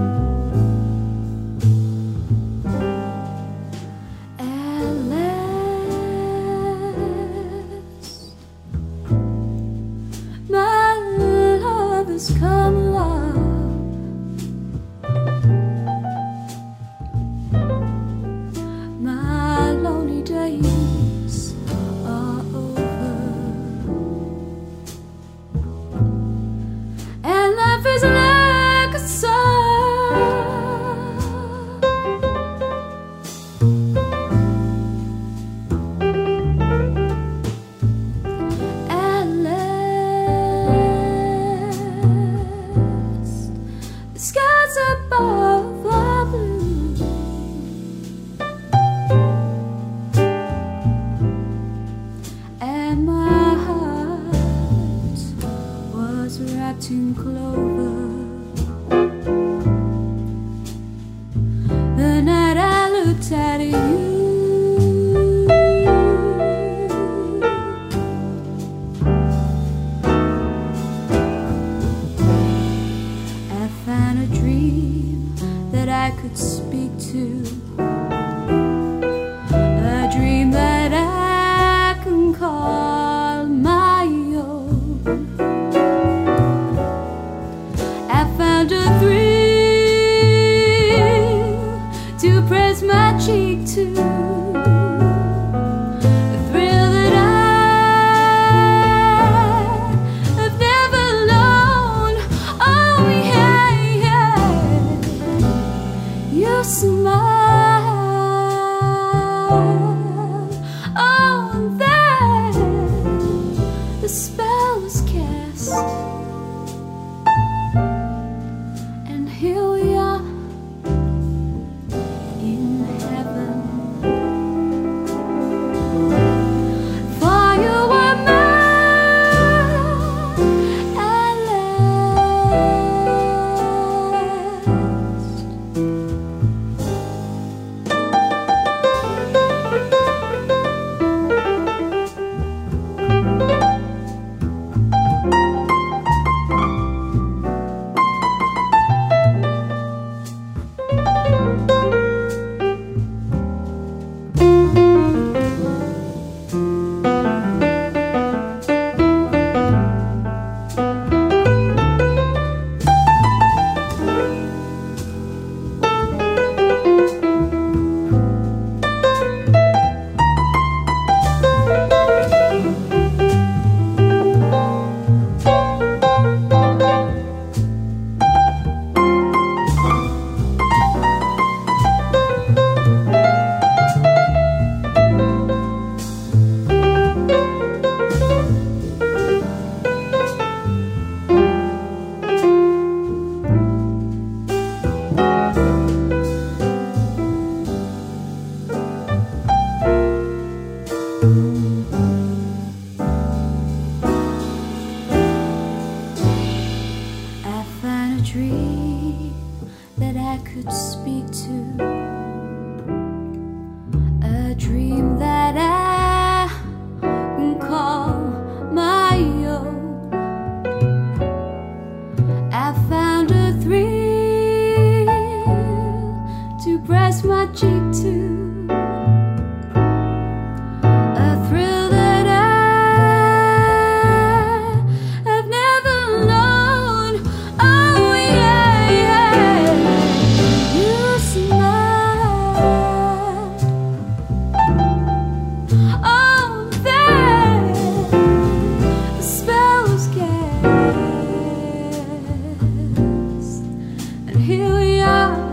Come along, my lonely days are over, and life is like a song. The skies above are blue, and my heart was wrapped in clover. The night I looked at you, a dream that I could speak to, a dream that I can call my own. I found a thrill to press my cheek to, a thrill that I've never known. Oh yeah, your smile, oh, and then the spell was cast, and here we are in heaven. For you were mine at last. I found a dream that I could speak to, a dream that I can call my own. I found a thrill to press my cheek to, a thrill that I've never known. Oh yeah, you smile, oh there the spell was cast, and here we are